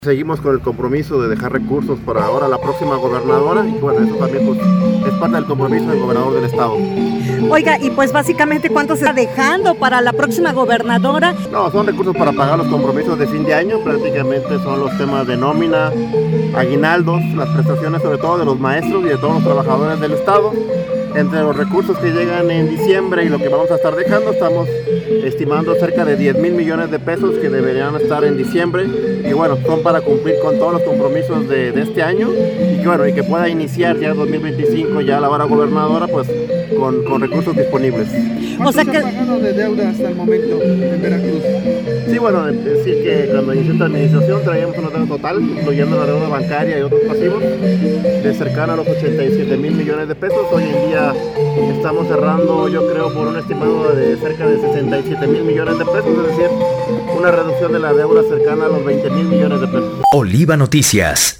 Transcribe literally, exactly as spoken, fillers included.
Seguimos con el compromiso de dejar recursos para ahora la próxima gobernadora y bueno, eso también pues, es parte del compromiso del gobernador del estado. Oiga, y pues básicamente ¿cuánto se está dejando para la próxima gobernadora? No, son recursos para pagar los compromisos de fin de año, prácticamente son los temas de nómina, aguinaldos, las prestaciones sobre todo de los maestros y de todos los trabajadores del estado. Entre los recursos que llegan en diciembre y lo que vamos a estar dejando, estamos estimando cerca de diez mil millones de pesos que deberían estar en diciembre y bueno, son para cumplir con todos los compromisos de, de este año y que bueno, y que pueda iniciar ya dos mil veinticinco ya la vara gobernadora pues con, con recursos disponibles. O sea que... ¿Cuánto se ha pagado de deuda hasta el momento en Veracruz? Sí, bueno, decir que cuando inició esta administración traíamos una deuda total, incluyendo la deuda bancaria y otros pasivos, de cercano a los ochenta y siete mil millones de pesos. Hoy en día estamos cerrando, yo creo, por un estimado de cerca de sesenta y siete mil millones de pesos, es decir, una reducción de la deuda cercana a los veinte mil millones de pesos. Oliva Noticias.